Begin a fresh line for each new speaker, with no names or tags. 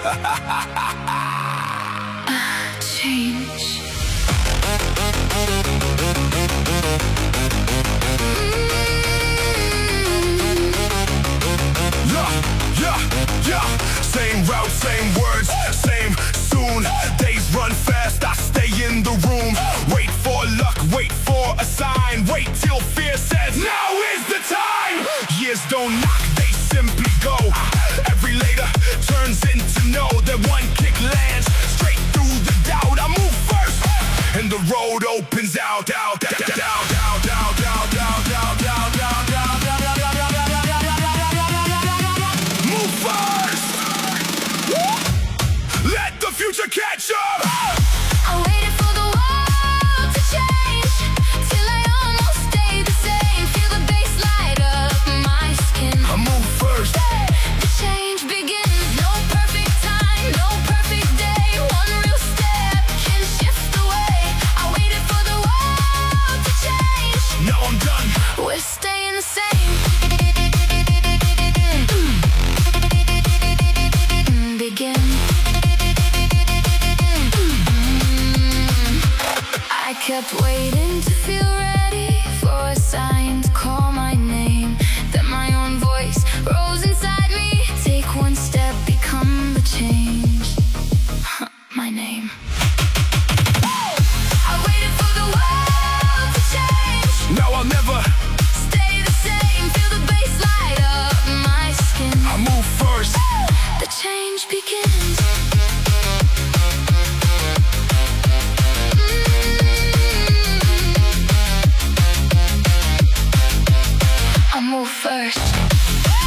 Change.
Yeah. Same route, same words, same soon. Days run fast, I stay in the room. Wait for luck, wait for a sign. Wait till fear says, now is the time. Years don't knock, they simply go. Every later turns into no. That one kick lands straight through the doubt. I move first, and the road opens out. Let the future catch up!
I waited for the world to change till I almost stayed the same. Feel the bass light up my skin.
I move first.
The change begins. No perfect time, no perfect day. One real step can shift the way. I waited for the world to change.
Now I'm done.
We're staying the same. Begin. I kept waiting to feel ready for a sign to call my name. Then my own voice rose inside me. Take one step, become the change. My name. I waited for the world to change.
Now I'll never
Stay the same. Feel the bass light up my skin.
I move first.
The change begins. I move first.